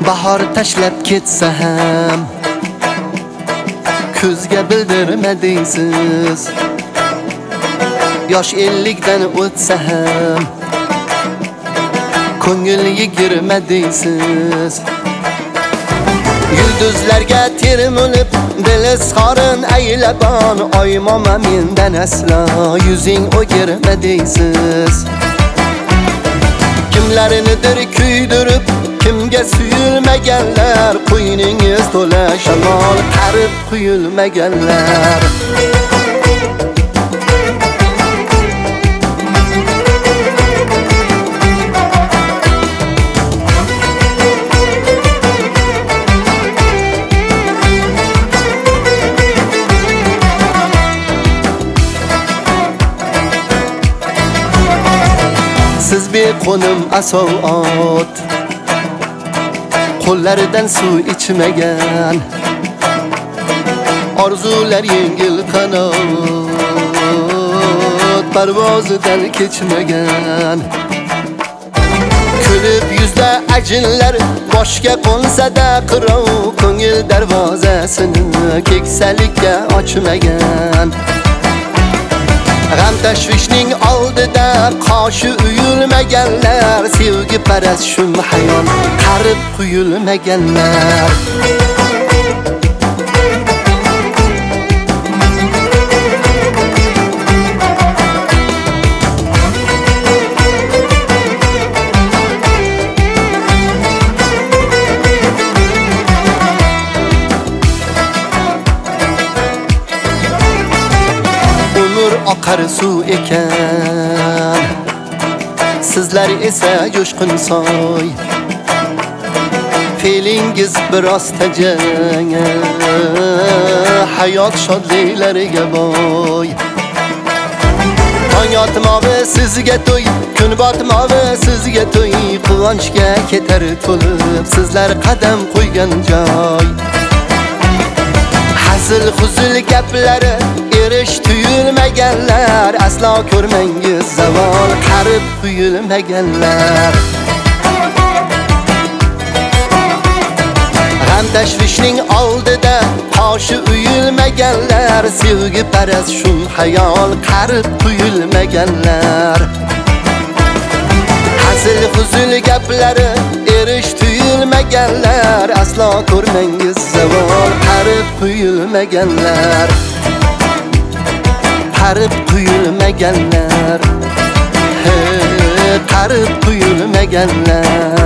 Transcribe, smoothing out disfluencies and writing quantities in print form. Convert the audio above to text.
bahor tashlab ketsa ham ko'zga bildirma deysiz. Yosh 50dan o'tsa ham ko'ngil 20 deysiz. Yulduzlarga termulib dil izhorin aylabon, oymoma mendan aslo yuzing o'girma deysiz. Kimlarnidir kuydirib kimga suyulmaganlar, qo'yningiz to'la shamol qarib quyulmaganlar. Siz beqo'nim asov ot, qo'llaridan suv ichmagan, orzular yengil qanot, parvozidan kechmagan. Kulib yuzda ajinlar boshga qo'nsa-da qirov, ko'ngil darvozasini keksalikka ochmagan. G'am tashvishning oldida qoshi uyulmaganlar, sevgi paras shum hayon qarib quyulmaganlar. Oqar suv ekan, sizlar esa jo'shqin soy. Feelingiz biroz tajang, hayot shodliklariga boy. Tong yotmog'i sizga to'y, kun botmog'i sizga to'y, quvonchga ketar to'lib sizlar qadam qo'ygan joy. Hazil huzul gaplari erish tuyulmaganlar, aslo ko'rmangiz zavol qarib quyulmaganlar. G'am tashvishning oldida qoshi uyulmaganlar, sevgi paras shum hayol qarib quyulmaganlar. Hazil huzul gaplari erish tuyulmaganlar, aslo ko'rmangiz zavol qarib quyulmaganlar. Qarib quyulmaganlar, qarib quyulmaganlar.